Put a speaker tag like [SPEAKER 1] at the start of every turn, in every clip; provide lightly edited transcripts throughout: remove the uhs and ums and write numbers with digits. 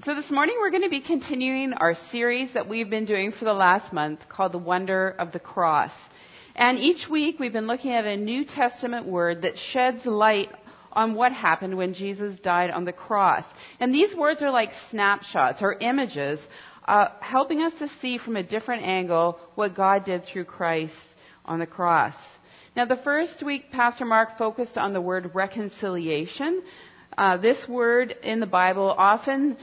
[SPEAKER 1] So this morning we're going to be continuing our series that we've been doing for the last month called The Wonder of the Cross. And each week we've been looking at a New Testament word that sheds light on what happened when Jesus died on the cross. And these words are like snapshots or images, helping us to see from a different angle what God did through Christ on the cross. Now the first week Pastor Mark focused on the word reconciliation. This word in the Bible often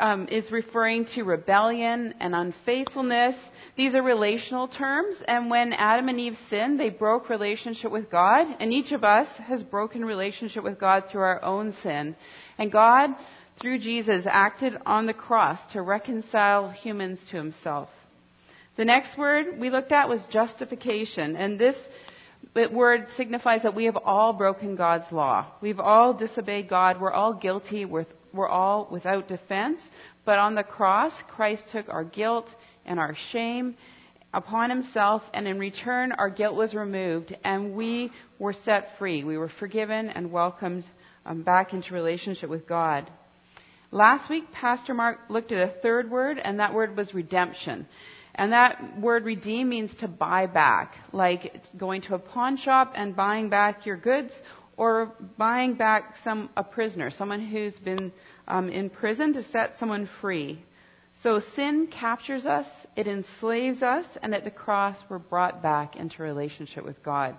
[SPEAKER 1] is referring to rebellion and unfaithfulness. These are relational terms, and when Adam and Eve sinned, they broke relationship with God, and each of us has broken relationship with God through our own sin. And God, through Jesus, acted on the cross to reconcile humans to himself. The next word we looked at was justification, and this word signifies that we have all broken God's law. We've all disobeyed God. We're all guilty. We're all without defense. But on the cross, Christ took our guilt and our shame upon himself, and in return, our guilt was removed, and we were set free. We were forgiven and welcomed back into relationship with God. Last week, Pastor Mark looked at a third word, and that word was redemption. And that word redeem means to buy back, like going to a pawn shop and buying back your goods, or buying back a prisoner, someone who's been in prison, to set someone free. So sin captures us, it enslaves us, and at the cross we're brought back into relationship with God.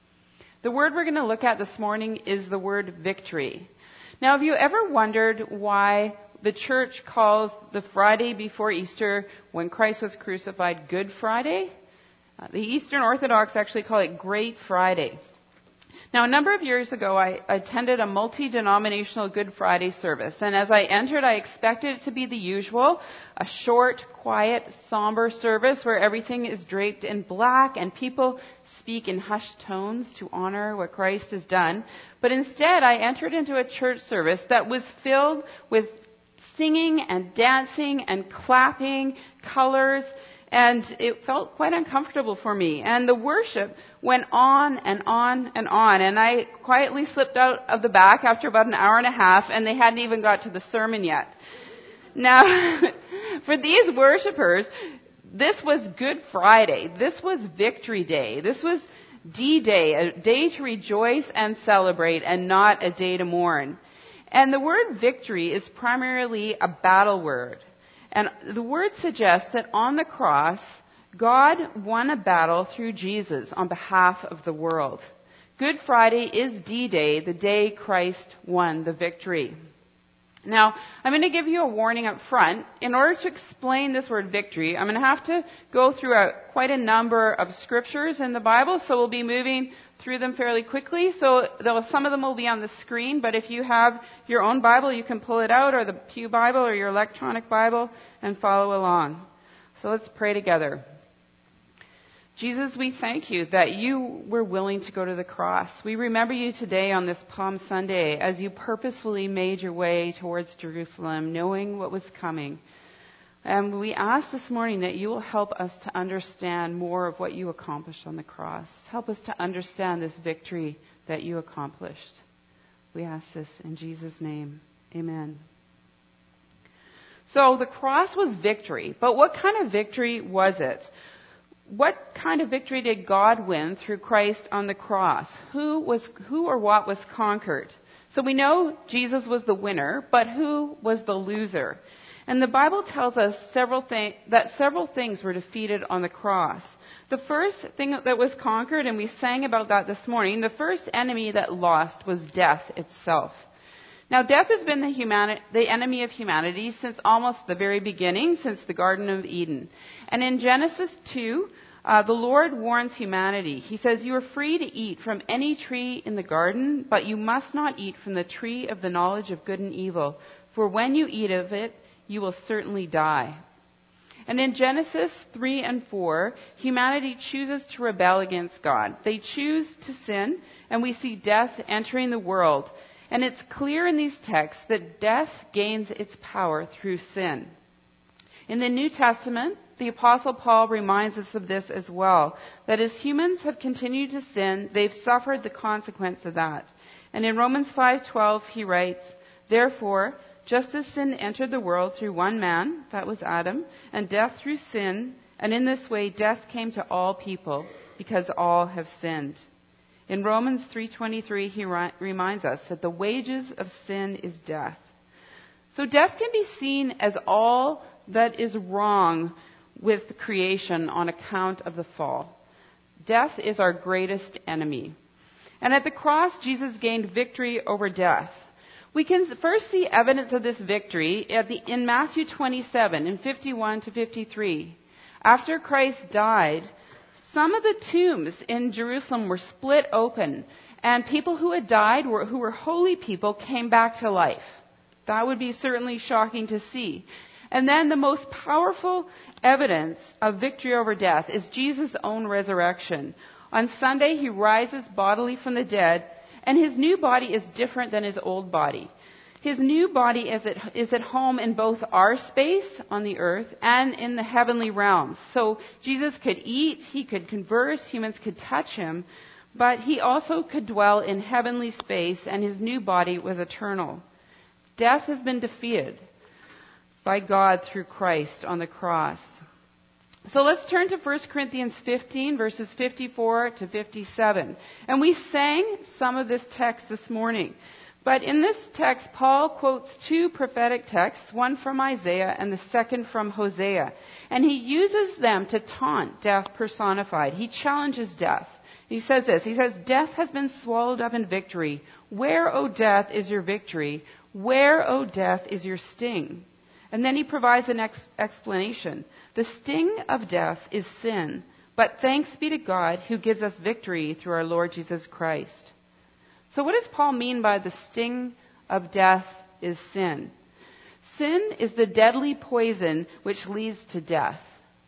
[SPEAKER 1] The word we're going to look at this morning is the word victory. Now, have you ever wondered why the church calls the Friday before Easter, when Christ was crucified, Good Friday? The Eastern Orthodox actually call it Great Friday. Now, a number of years ago, I attended a multi-denominational Good Friday service. And as I entered, I expected it to be the usual, a short, quiet, somber service where everything is draped in black and people speak in hushed tones to honor what Christ has done. But instead, I entered into a church service that was filled with singing and dancing and clapping, colors, and it felt quite uncomfortable for me. And the worship went on and on and on. And I quietly slipped out of the back after about an hour and a half, and they hadn't even got to the sermon yet. Now, for these worshipers, this was Good Friday. This was Victory Day. This was D-Day, a day to rejoice and celebrate, and not a day to mourn. And the word victory is primarily a battle word. And the word suggests that on the cross, God won a battle through Jesus on behalf of the world. Good Friday is D-Day, the day Christ won the victory. Now, I'm going to give you a warning up front. In order to explain this word victory, I'm going to have to go through quite a number of scriptures in the Bible, so we'll be moving through them fairly quickly. So some of them will be on the screen, but if you have your own Bible, you can pull it out, or the Pew Bible, or your electronic Bible, and follow along. So let's pray together. Jesus, we thank you that you were willing to go to the cross. We remember you today on this Palm Sunday as you purposefully made your way towards Jerusalem, knowing what was coming. And we ask this morning that you will help us to understand more of what you accomplished on the cross. Help us to understand this victory that you accomplished. We ask this in Jesus' name. Amen. So the cross was victory, but what kind of victory was it? What kind of victory did God win through Christ on the cross? Who or what was conquered? So we know Jesus was the winner, but who was the loser? And the Bible tells us that several things were defeated on the cross. The first thing that was conquered, and we sang about that this morning, the first enemy that lost was death itself. Now, death has been the enemy of humanity since almost the very beginning, since the Garden of Eden. And in Genesis 2, the Lord warns humanity. He says, "You are free to eat from any tree in the garden, but you must not eat from the tree of the knowledge of good and evil. For when you eat of it, you will certainly die." And in Genesis 3 and 4, humanity chooses to rebel against God. They choose to sin, and we see death entering the world. And it's clear in these texts that death gains its power through sin. In the New Testament, the Apostle Paul reminds us of this as well, that as humans have continued to sin, they've suffered the consequence of that. And in Romans 5:12, he writes, "Therefore, just as sin entered the world through one man, that was Adam, and death through sin, and in this way death came to all people, because all have sinned. In Romans 3:23, he reminds us that the wages of sin is death. So death can be seen as all that is wrong with creation on account of the fall. Death is our greatest enemy. And at the cross, Jesus gained victory over death. We can first see evidence of this victory in Matthew 27, in 51 to 53. After Christ died, some of the tombs in Jerusalem were split open, and people who had died, who were holy people, came back to life. That would be certainly shocking to see. And then the most powerful evidence of victory over death is Jesus' own resurrection. On Sunday, he rises bodily from the dead, and his new body is different than his old body. His new body is at home in both our space on the earth and in the heavenly realms. So Jesus could eat, he could converse, humans could touch him, but he also could dwell in heavenly space, and his new body was eternal. Death has been defeated by God through Christ on the cross. So let's turn to 1 Corinthians 15, verses 54 to 57. And we sang some of this text this morning. But in this text, Paul quotes two prophetic texts, one from Isaiah and the second from Hosea. And he uses them to taunt death personified. He challenges death. He says this, he says, "Death has been swallowed up in victory. Where, O death, is your victory? Where, O death, is your sting?" And then he provides an explanation. "The sting of death is sin, but thanks be to God who gives us victory through our Lord Jesus Christ." So what does Paul mean by the sting of death is sin? Sin is the deadly poison which leads to death.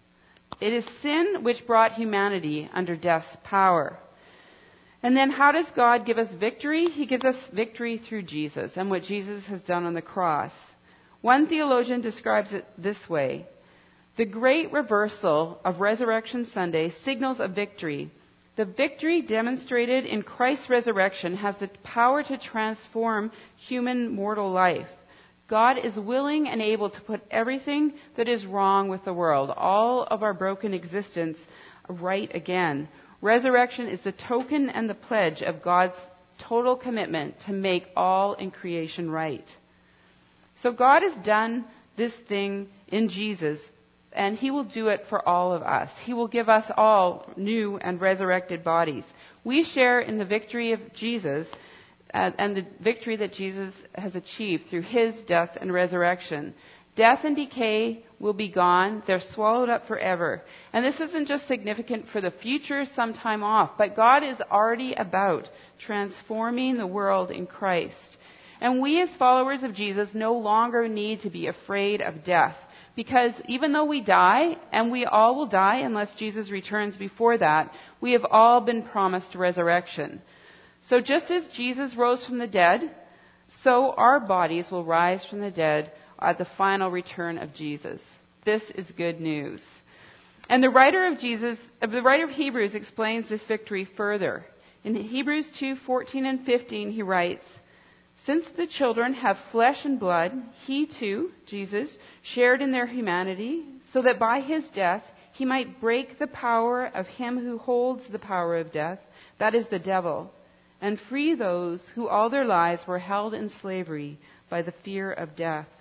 [SPEAKER 1] It is sin which brought humanity under death's power. And then how does God give us victory? He gives us victory through Jesus and what Jesus has done on the cross. One theologian describes it this way: "The great reversal of Resurrection Sunday signals a victory. The victory demonstrated in Christ's resurrection has the power to transform human mortal life. God is willing and able to put everything that is wrong with the world, all of our broken existence, right again. Resurrection is the token and the pledge of God's total commitment to make all in creation right." So God has done this thing in Jesus, and he will do it for all of us. He will give us all new and resurrected bodies. We share in the victory of Jesus and the victory that Jesus has achieved through his death and resurrection. Death and decay will be gone. They're swallowed up forever. And this isn't just significant for the future, some time off, but God is already about transforming the world in Christ. And we as followers of Jesus no longer need to be afraid of death, because even though we die, and we all will die unless Jesus returns before that, we have all been promised resurrection. So just as Jesus rose from the dead, so our bodies will rise from the dead at the final return of Jesus. This is good news. And the writer of Hebrews explains this victory further. In Hebrews 2:14 and 15, he writes, "Since the children have flesh and blood, he too, Jesus, shared in their humanity, so that by his death he might break the power of him who holds the power of death, that is the devil, and free those who all their lives were held in slavery by the fear of death."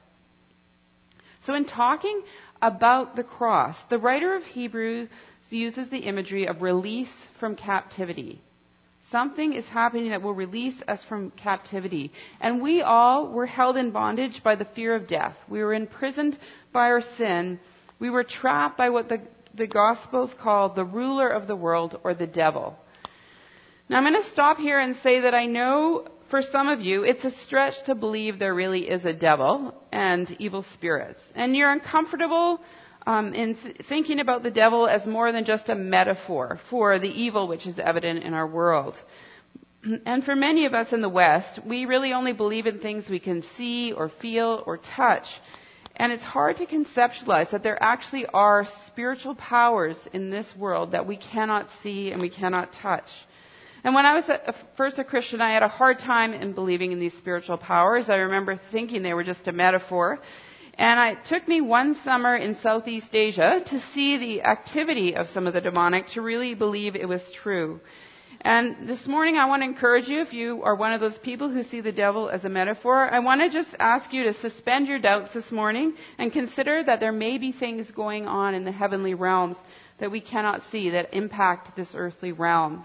[SPEAKER 1] So in talking about the cross, the writer of Hebrews uses the imagery of release from captivity. Something is happening that will release us from captivity. And we all were held in bondage by the fear of death. We were imprisoned by our sin. We were trapped by what the Gospels call the ruler of the world, or the devil. Now I'm going to stop here and say that I know for some of you it's a stretch to believe there really is a devil and evil spirits. And you're uncomfortable in thinking about the devil as more than just a metaphor for the evil which is evident in our world. And for many of us in the West, we really only believe in things we can see or feel or touch. And it's hard to conceptualize that there actually are spiritual powers in this world that we cannot see and we cannot touch. And when I was first a Christian, I had a hard time in believing in these spiritual powers. I remember thinking they were just a metaphor. And it took me one summer in Southeast Asia to see the activity of some of the demonic to really believe it was true. And this morning I want to encourage you, if you are one of those people who see the devil as a metaphor, I want to just ask you to suspend your doubts this morning and consider that there may be things going on in the heavenly realms that we cannot see that impact this earthly realm.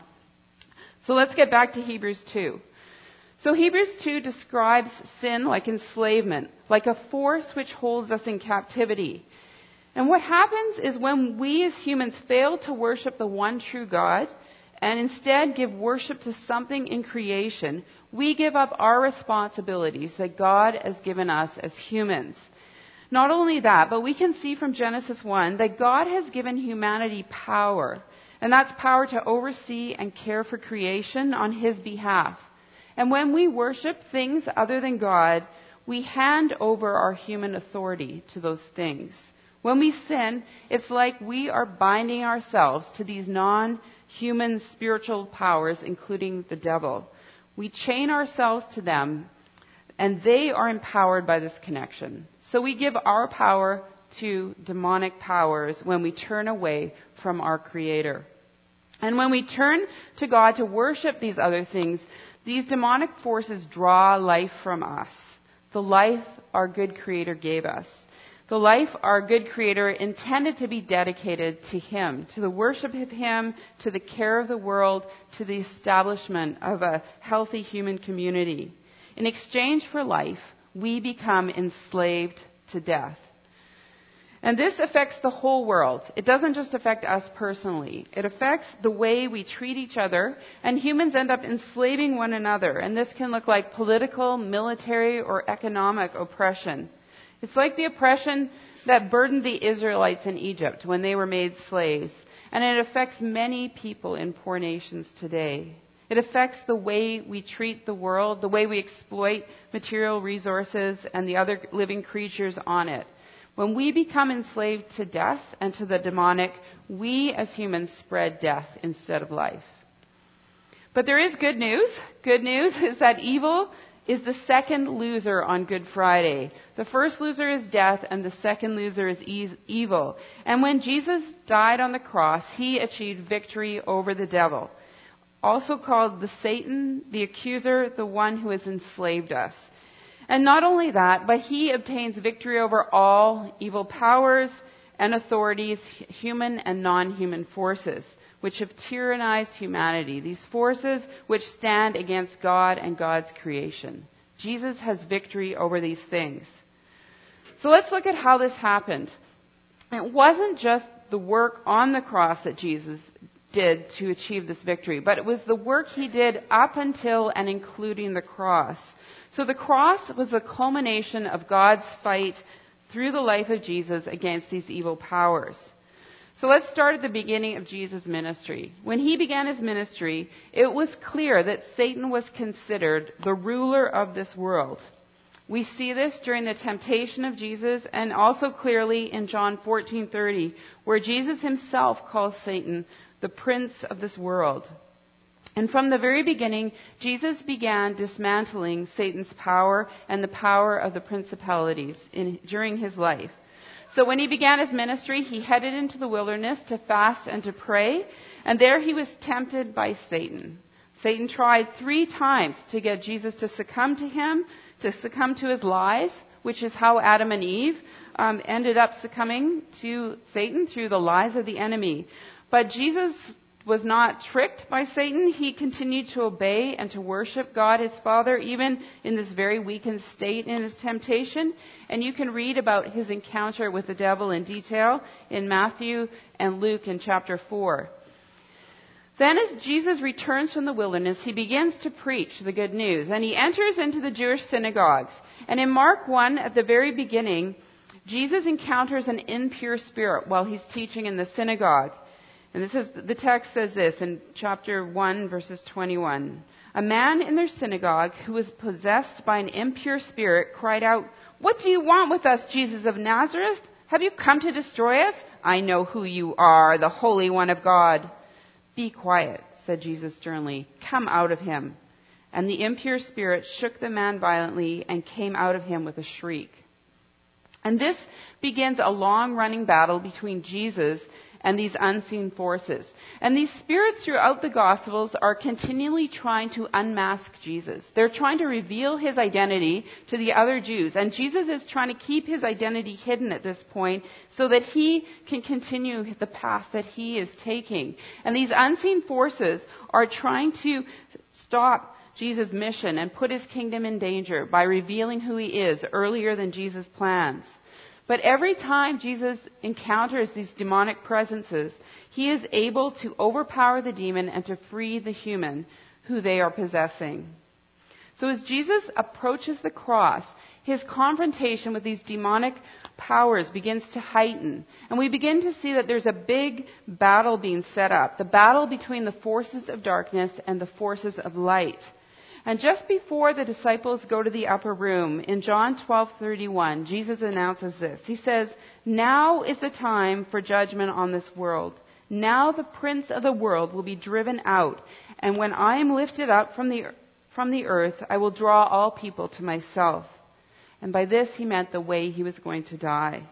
[SPEAKER 1] So let's get back to Hebrews 2. So Hebrews 2 describes sin like enslavement, like a force which holds us in captivity. And what happens is when we as humans fail to worship the one true God and instead give worship to something in creation, we give up our responsibilities that God has given us as humans. Not only that, but we can see from Genesis 1 that God has given humanity power. And that's power to oversee and care for creation on His behalf. And when we worship things other than God, we hand over our human authority to those things. When we sin, it's like we are binding ourselves to these non-human spiritual powers, including the devil. We chain ourselves to them, and they are empowered by this connection. So we give our power to demonic powers when we turn away from our Creator. And when we turn to God to worship these other things, these demonic forces draw life from us. The life our good Creator gave us. The life our good Creator intended to be dedicated to Him, to the worship of Him, to the care of the world, to the establishment of a healthy human community. In exchange for life, we become enslaved to death. And this affects the whole world. It doesn't just affect us personally. It affects the way we treat each other, and humans end up enslaving one another. And this can look like political, military, or economic oppression. It's like the oppression that burdened the Israelites in Egypt when they were made slaves. And it affects many people in poor nations today. It affects the way we treat the world, the way we exploit material resources and the other living creatures on it. When we become enslaved to death and to the demonic, we as humans spread death instead of life. But there is good news. Good news is that evil is the second loser on Good Friday. The first loser is death, and the second loser is evil. And when Jesus died on the cross, He achieved victory over the devil, also called the Satan, the accuser, the one who has enslaved us. And not only that, but He obtains victory over all evil powers and authorities, human and non-human forces, which have tyrannized humanity. These forces which stand against God and God's creation. Jesus has victory over these things. So let's look at how this happened. It wasn't just the work on the cross that Jesus did to achieve this victory, but it was the work He did up until and including the cross. So the cross was the culmination of God's fight through the life of Jesus against these evil powers. So let's start at the beginning of Jesus' ministry. When He began His ministry, it was clear that Satan was considered the ruler of this world. We see this during the temptation of Jesus and also clearly in John 14:30, where Jesus Himself calls Satan the prince of this world. And from the very beginning, Jesus began dismantling Satan's power and the power of the principalities during His life. So when He began His ministry, He headed into the wilderness to fast and to pray, and there He was tempted by Satan. Satan tried 3 times to get Jesus to succumb to him, to succumb to his lies, which is how Adam and Eve ended up succumbing to Satan through the lies of the enemy. But Jesus was not tricked by Satan. He continued to obey and to worship God His Father, even in this very weakened state in His temptation. And you can read about His encounter with the devil in detail in Matthew and Luke in chapter 4. Then as Jesus returns from the wilderness, He begins to preach the good news. And He enters into the Jewish synagogues. And in Mark 1, at the very beginning, Jesus encounters an impure spirit while He's teaching in the synagogue. And the text says this in chapter 1, verses 21. A man in their synagogue who was possessed by an impure spirit cried out, "What do you want with us, Jesus of Nazareth? Have you come to destroy us? I know who you are, the Holy One of God." "Be quiet," said Jesus sternly. "Come out of him." And the impure spirit shook the man violently and came out of him with a shriek. And this begins a long-running battle between Jesus and these unseen forces. And these spirits throughout the Gospels are continually trying to unmask Jesus. They're trying to reveal his identity to the other Jews. And Jesus is trying to keep his identity hidden at this point so that he can continue the path that he is taking. And these unseen forces are trying to stop Jesus' mission and put his kingdom in danger by revealing who he is earlier than Jesus' plans. But every time Jesus encounters these demonic presences, he is able to overpower the demon and to free the human who they are possessing. So as Jesus approaches the cross, his confrontation with these demonic powers begins to heighten. And we begin to see that there's a big battle being set up, the battle between the forces of darkness and the forces of light. And just before the disciples go to the upper room, in John 12:31, Jesus announces this. He says, "Now is the time for judgment on this world. Now the prince of the world will be driven out, and when I am lifted up from the earth, I will draw all people to myself." And by this he meant the way he was going to die.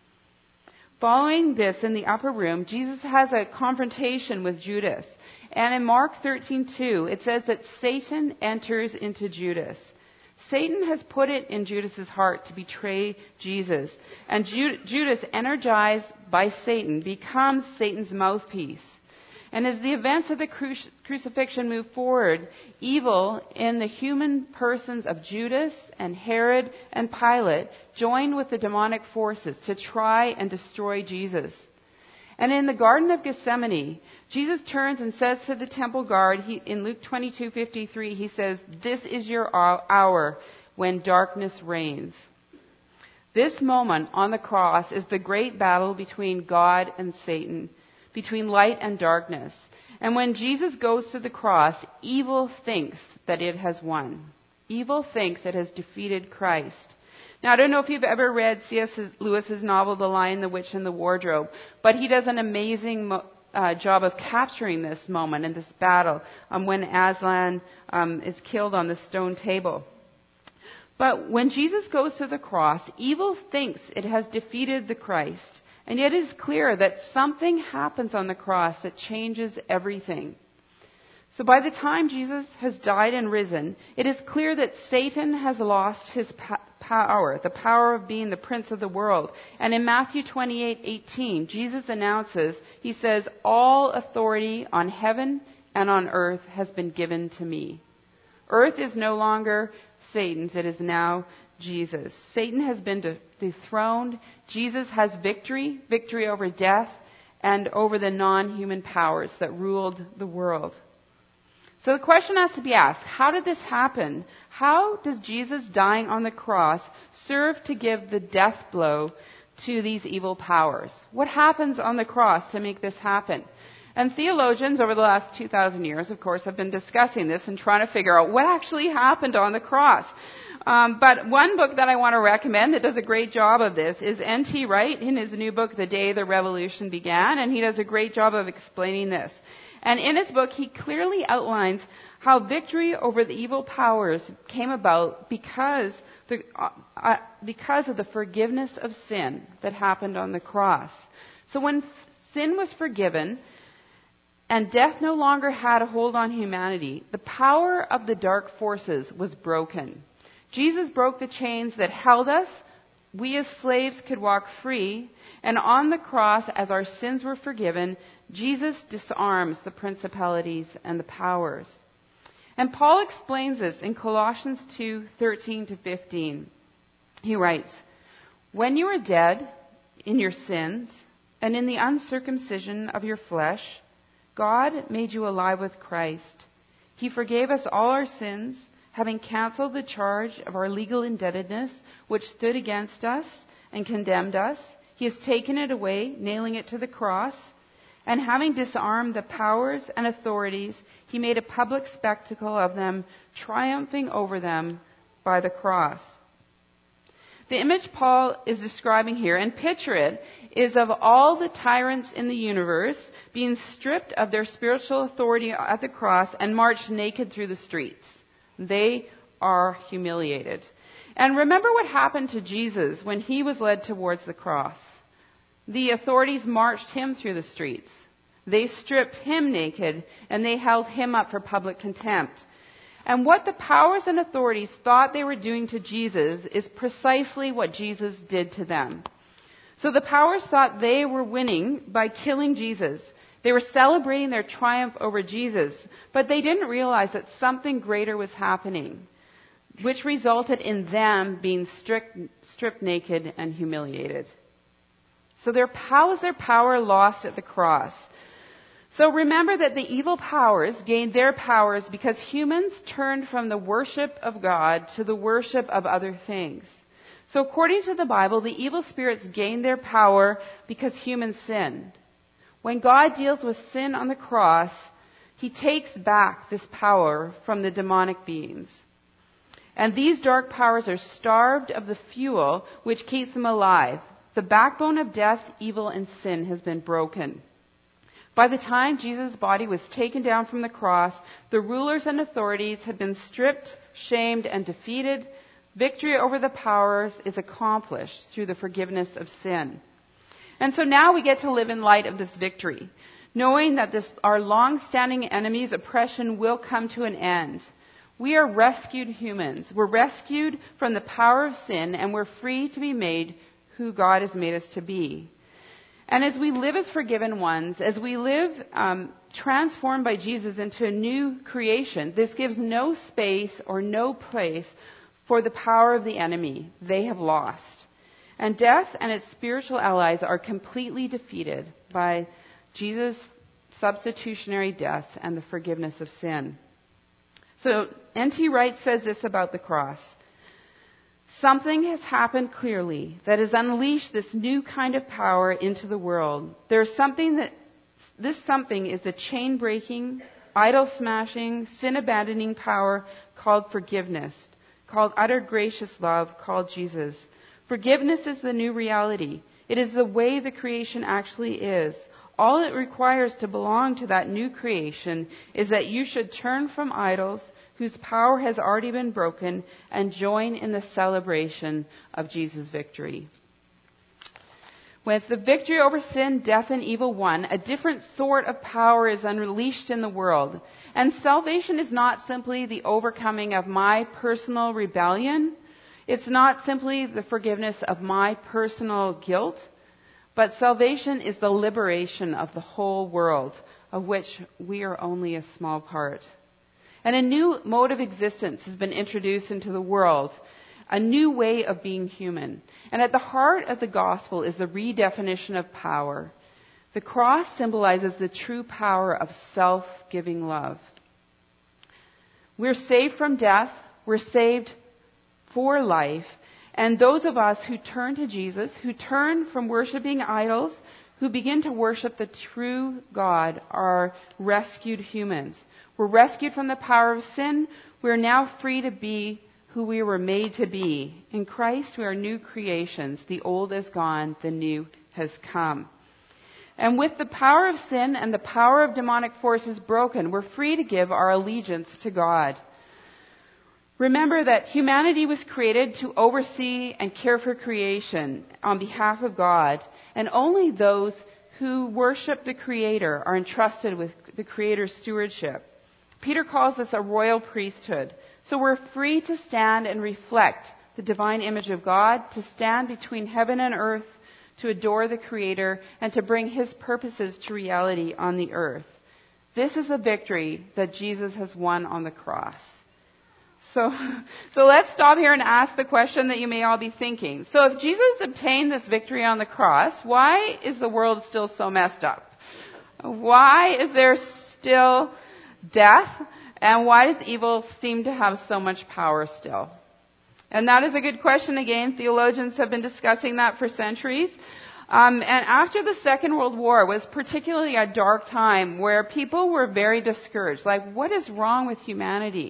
[SPEAKER 1] Following this in the upper room, Jesus has a confrontation with Judas. And in Mark 13:2, it says that Satan enters into Judas. Satan has put it in Judas' heart to betray Jesus. And Judas, energized by Satan, becomes Satan's mouthpiece. And as the events of the crucifixion move forward, evil in the human persons of Judas and Herod and Pilate join with the demonic forces to try and destroy Jesus. And in the Garden of Gethsemane, Jesus turns and says to the temple guard, in Luke 22:53, he says, "This is your hour when darkness reigns." This moment on the cross is the great battle between God and Satan, between light and darkness. And when Jesus goes to the cross, evil thinks that it has won. Evil thinks it has defeated Christ. Now, I don't know if you've ever read C.S. Lewis's novel, The Lion, the Witch, and the Wardrobe, but he does an amazing job of capturing this moment and this battle when Aslan is killed on the stone table. But when Jesus goes to the cross, evil thinks it has defeated the Christ. And yet it is clear that something happens on the cross that changes everything. So by the time Jesus has died and risen, it is clear that Satan has lost his power, the power of being the prince of the world. And in Matthew 28:18, Jesus announces, he says, "All authority on heaven and on earth has been given to me." Earth is no longer Satan's, it is now Jesus. Satan has been dethroned. Jesus has victory over death and over the non-human powers that ruled the world. So the question has to be asked, how did this happen? How does Jesus dying on the cross serve to give the death blow to these evil powers? What happens on the cross to make this happen? And theologians over the last 2,000 years, of course, have been discussing this and trying to figure out what actually happened on the cross. But one book that I want to recommend that does a great job of this is N.T. Wright in his new book, The Day the Revolution Began, and he does a great job of explaining this. And in his book, he clearly outlines how victory over the evil powers came about because of the forgiveness of sin that happened on the cross. So when sin was forgiven and death no longer had a hold on humanity, the power of the dark forces was broken. Jesus broke the chains that held us. We as slaves could walk free. And on the cross, as our sins were forgiven, Jesus disarms the principalities and the powers. And Paul explains this in Colossians 2:13-15. He writes, "When you were dead in your sins and in the uncircumcision of your flesh, God made you alive with Christ. He forgave us all our sins, having canceled the charge of our legal indebtedness, which stood against us and condemned us. He has taken it away, nailing it to the cross. And having disarmed the powers and authorities, he made a public spectacle of them, triumphing over them by the cross." The image Paul is describing here, and picture it, is of all the tyrants in the universe being stripped of their spiritual authority at the cross and marched naked through the streets. They are humiliated. And remember what happened to Jesus when he was led towards the cross. The authorities marched him through the streets. They stripped him naked, and they held him up for public contempt. And what the powers and authorities thought they were doing to Jesus is precisely what Jesus did to them. So the powers thought they were winning by killing Jesus. They were celebrating their triumph over Jesus, but they didn't realize that something greater was happening, which resulted in them being stripped naked and humiliated. So how was their power lost at the cross? So remember that the evil powers gained their powers because humans turned from the worship of God to the worship of other things. So according to the Bible, the evil spirits gained their power because humans sinned. When God deals with sin on the cross, he takes back this power from the demonic beings. And these dark powers are starved of the fuel which keeps them alive. The backbone of death, evil, and sin has been broken. By the time Jesus' body was taken down from the cross, the rulers and authorities had been stripped, shamed, and defeated. Victory over the powers is accomplished through the forgiveness of sin. And so now we get to live in light of this victory, knowing that our long-standing enemy's oppression will come to an end. We are rescued humans. We're rescued from the power of sin, and we're free to be made who God has made us to be. And as we live as forgiven ones, as we live transformed by Jesus into a new creation, this gives no space or no place for the power of the enemy. They have lost. And death and its spiritual allies are completely defeated by Jesus' substitutionary death and the forgiveness of sin. So N.T. Wright says this about the cross. Something has happened clearly that has unleashed this new kind of power into the world. This something is a chain-breaking, idol-smashing, sin-abandoning power called forgiveness, called utter gracious love, called Jesus. Forgiveness is the new reality. It is the way the creation actually is. All it requires to belong to that new creation is that you should turn from idols whose power has already been broken and join in the celebration of Jesus' victory. With the victory over sin, death, and evil won, a different sort of power is unleashed in the world. And salvation is not simply the overcoming of my personal rebellion. It's not simply the forgiveness of my personal guilt. But salvation is the liberation of the whole world, of which we are only a small part. And a new mode of existence has been introduced into the world, a new way of being human. And at the heart of the gospel is the redefinition of power. The cross symbolizes the true power of self-giving love. We're saved from death. We're saved for life. And those of us who turn to Jesus, who turn from worshiping idols, who begin to worship the true God, are rescued humans. We're rescued from the power of sin. We're now free to be who we were made to be. In Christ, we are new creations. The old is gone, the new has come. And with the power of sin and the power of demonic forces broken, we're free to give our allegiance to God. Remember that humanity was created to oversee and care for creation on behalf of God, and only those who worship the Creator are entrusted with the Creator's stewardship. Peter calls us a royal priesthood. So we're free to stand and reflect the divine image of God, to stand between heaven and earth, to adore the Creator, and to bring His purposes to reality on the earth. This is the victory that Jesus has won on the cross. So let's stop here and ask the question that you may all be thinking. So if Jesus obtained this victory on the cross, why is the world still so messed up? Why is there still death? And why does evil seem to have so much power still? And that is a good question. Again, theologians have been discussing that for centuries. And after the Second World War was particularly a dark time where people were very discouraged. Like, what is wrong with humanity?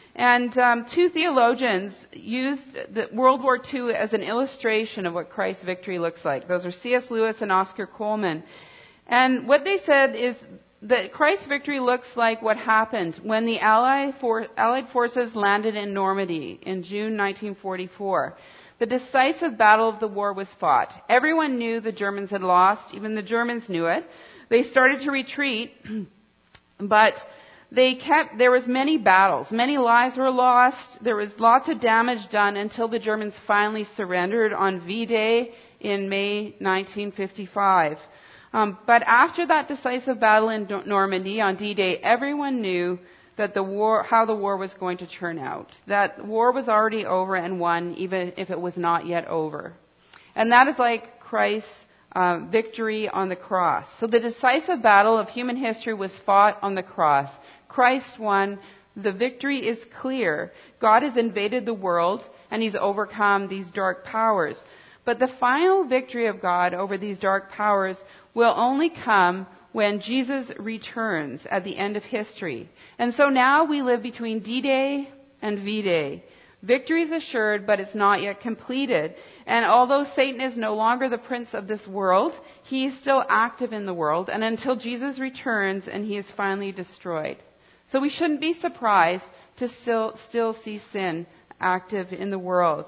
[SPEAKER 1] And two theologians used World War II as an illustration of what Christ's victory looks like. Those are C.S. Lewis and Oscar Coleman. And what they said is that Christ's victory looks like what happened when the Allied forces landed in Normandy in June 1944. The decisive battle of the war was fought. Everyone knew the Germans had lost. Even the Germans knew it. They started to retreat, but there was many battles. Many lives were lost. There was lots of damage done until the Germans finally surrendered on V-Day in May 1955. But after that decisive battle in Normandy on D-Day, everyone knew that how the war was going to turn out. That war was already over and won, even if it was not yet over. And that is like Christ's victory on the cross. So the decisive battle of human history was fought on the cross. Christ won. The victory is clear. God has invaded the world and He's overcome these dark powers. But the final victory of God over these dark powers will only come when Jesus returns at the end of history. And so now we live between D-Day and V-Day. Victory is assured, but it's not yet completed. And although Satan is no longer the prince of this world, he is still active in the world, and until Jesus returns and he is finally destroyed. So we shouldn't be surprised to still see sin active in the world.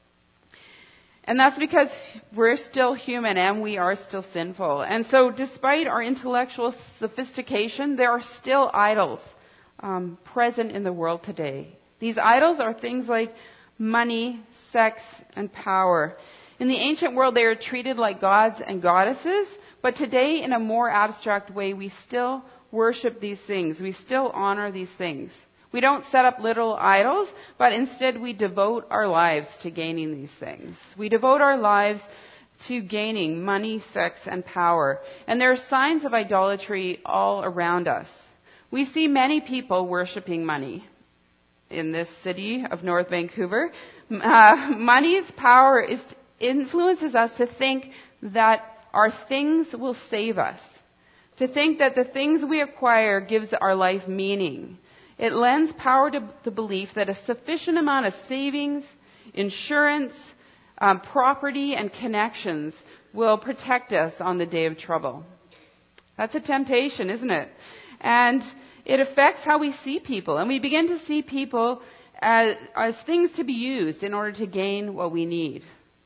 [SPEAKER 1] And that's because we're still human and we are still sinful. And so despite our intellectual sophistication, there are still idols present in the world today. These idols are things like money, sex, and power. In the ancient world, they were treated like gods and goddesses, but today, in a more abstract way, we still worship these things. We still honor these things. We don't set up literal idols, but instead we devote our lives to gaining these things. We devote our lives to gaining money, sex, and power. And there are signs of idolatry all around us. We see many people worshiping money in this city of North Vancouver. Money's power influences us to think that our things will save us, to think that the things we acquire gives our life meaning. It lends power to the belief that a sufficient amount of savings, insurance, property, and connections will protect us on the day of trouble. That's a temptation, isn't it? And it affects how we see people. And we begin to see people as things to be used in order to gain what we need.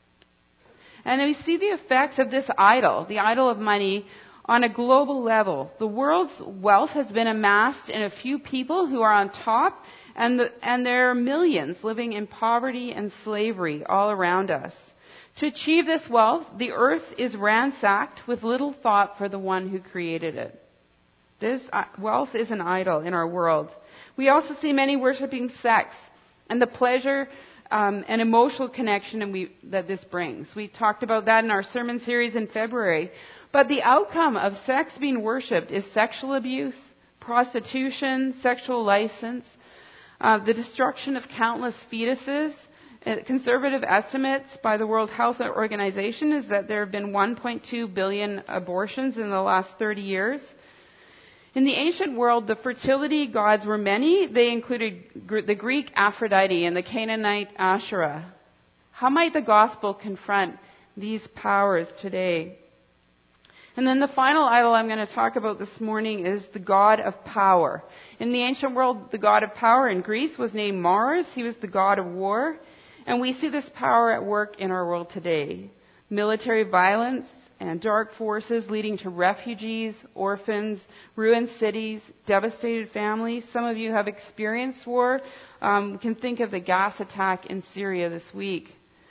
[SPEAKER 1] And we see the effects of this idol, the idol of money, on a global level. The world's wealth has been amassed in a few people who are on top, and there are millions living in poverty and slavery all around us. To achieve this wealth, the earth is ransacked with little thought for the one who created it. This wealth is an idol in our world. We also see many worshiping sex and the pleasure and emotional connection that this brings. We talked about that in our sermon series in February. But the outcome of sex being worshipped is sexual abuse, prostitution, sexual license, the destruction of countless fetuses. Conservative estimates by the World Health Organization is that there have been 1.2 billion abortions in the last 30 years. In the ancient world, the fertility gods were many. They included the Greek Aphrodite and the Canaanite Asherah. How might the gospel confront these powers today? And then the final idol I'm going to talk about this morning is the god of power. In the ancient world, the god of power in Greece was named Mars. He was the god of war. And we see this power at work in our world today. Military violence and dark forces leading to refugees, orphans, ruined cities, devastated families. Some of you have experienced war. We can think of the gas attack in Syria this week.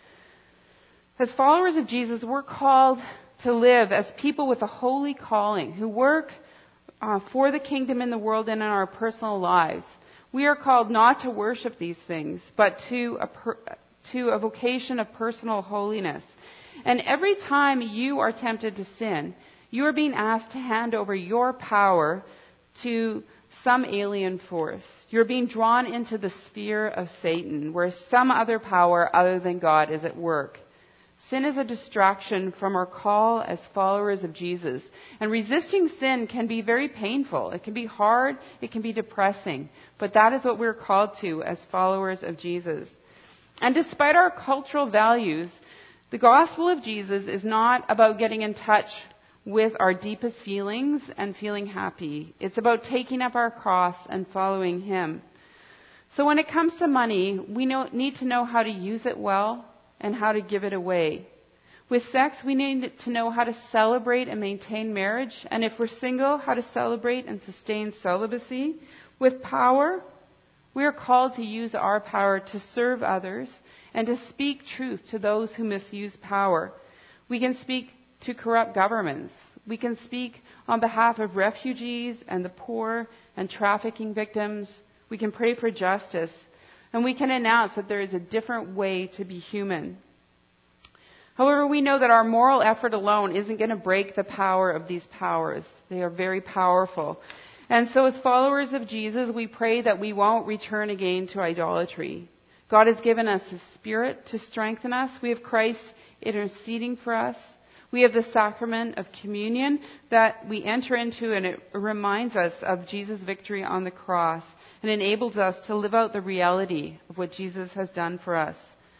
[SPEAKER 1] As followers of Jesus, we're called to live as people with a holy calling who work for the kingdom in the world and in our personal lives. We are called not to worship these things, but to a vocation of personal holiness. And every time you are tempted to sin, you are being asked to hand over your power to some alien force. You're being drawn into the sphere of Satan, where some other power other than God is at work. Sin is a distraction from our call as followers of Jesus. And resisting sin can be very painful. It can be hard. It can be depressing. But that is what we're called to as followers of Jesus. And despite our cultural values, the gospel of Jesus is not about getting in touch with our deepest feelings and feeling happy. It's about taking up our cross and following Him. So when it comes to money, we need to know how to use it well and how to give it away. With sex, we need to know how to celebrate and maintain marriage. And if we're single, how to celebrate and sustain celibacy. With power, we are called to use our power to serve others and to speak truth to those who misuse power. We can speak to corrupt governments. We can speak on behalf of refugees and the poor and trafficking victims. We can pray for justice. And we can announce that there is a different way to be human. However, we know that our moral effort alone isn't going to break the power of these powers. They are very powerful. And so as followers of Jesus, we pray that we won't return again to idolatry. God has given us His Spirit to strengthen us. We have Christ interceding for us. We have the sacrament of communion that we enter into, and it reminds us of Jesus' victory on the cross and enables us to live out the reality of what Jesus has done for us.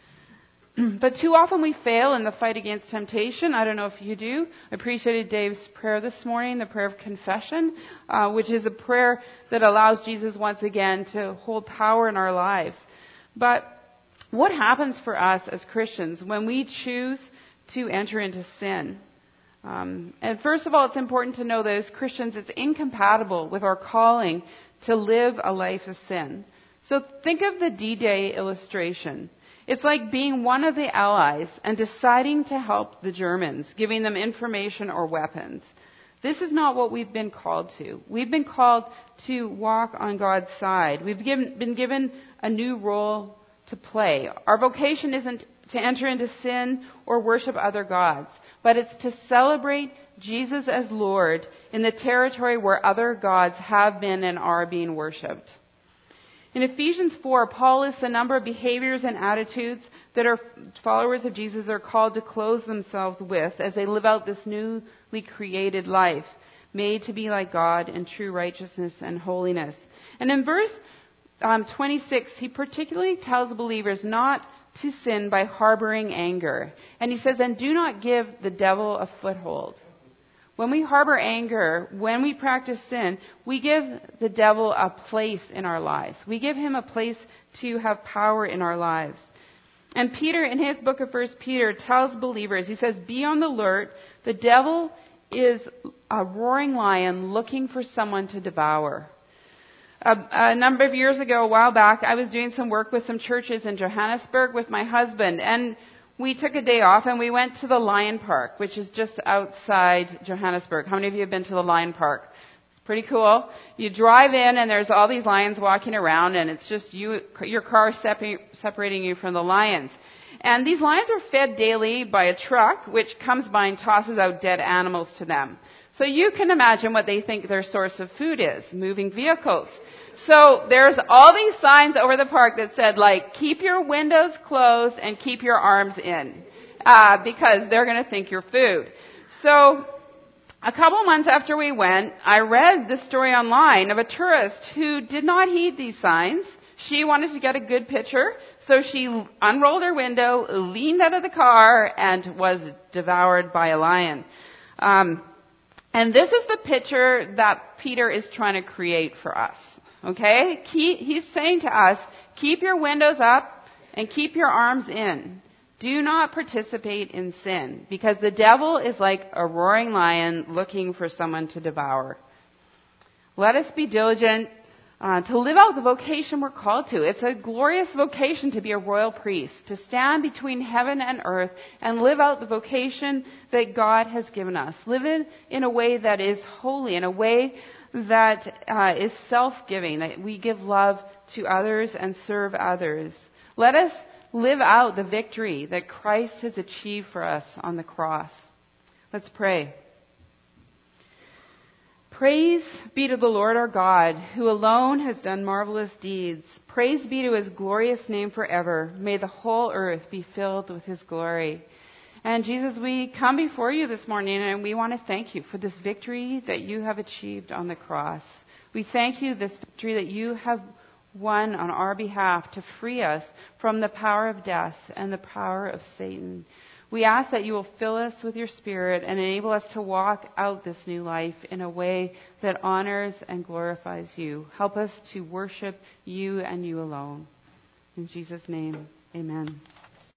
[SPEAKER 1] But too often we fail in the fight against temptation. I don't know if you do. I appreciated Dave's prayer this morning, the prayer of confession, which is a prayer that allows Jesus once again to hold power in our lives. But what happens for us as Christians when we choose to enter into sin? And first of all, it's important to know that as Christians, it's incompatible with our calling to live a life of sin. So think of the D-Day illustration. It's like being one of the Allies and deciding to help the Germans, giving them information or weapons. This is not what we've been called to. We've been called to walk on God's side. We've been given a new role to play. Our vocation isn't to enter into sin or worship other gods, but it's to celebrate Jesus as Lord in the territory where other gods have been and are being worshipped. In Ephesians 4, Paul lists a number of behaviors and attitudes that our followers of Jesus are called to clothe themselves with as they live out this newly created life, made to be like God in true righteousness and holiness. And in verse 26, he particularly tells believers not to sin by harboring anger. And he says, and do not give the devil a foothold. When we harbor anger, when we practice sin, we give the devil a place in our lives. We give him a place to have power in our lives. And Peter, in his book of 1 Peter, tells believers, he says, be on the alert. The devil is a roaring lion looking for someone to devour. A number of years ago, a while back, I was doing some work with some churches in Johannesburg with my husband, and we took a day off and we went to the Lion Park, which is just outside Johannesburg. How many of you have been to the Lion Park? It's pretty cool. You drive in and there's all these lions walking around, and it's just your car separating you from the lions. And these lions are fed daily by a truck which comes by and tosses out dead animals to them. So you can imagine what they think their source of food is, moving vehicles. So there's all these signs over the park that said, like, keep your windows closed and keep your arms in, because they're going to think you're food. So a couple months after we went, I read the story online of a tourist who did not heed these signs. She wanted to get a good picture, so she unrolled her window, leaned out of the car, and was devoured by a lion. And this is the picture that Peter is trying to create for us. Okay? He's saying to us, keep your windows up and keep your arms in. Do not participate in sin, because the devil is like a roaring lion looking for someone to devour. Let us be diligent to live out the vocation we're called to. It's a glorious vocation to be a royal priest, to stand between heaven and earth and live out the vocation that God has given us. Live in a way that is holy, in a way that is self-giving, that we give love to others and serve others. Let us live out the victory that Christ has achieved for us on the cross. Let's pray. Praise be to the Lord our God, who alone has done marvelous deeds. Praise be to his glorious name forever. May the whole earth be filled with his glory. And Jesus, we come before you this morning and we want to thank you for this victory that you have achieved on the cross. We thank you this victory that you have won on our behalf to free us from the power of death and the power of Satan. We ask that you will fill us with your Spirit and enable us to walk out this new life in a way that honors and glorifies you. Help us to worship you and you alone. In Jesus' name, amen.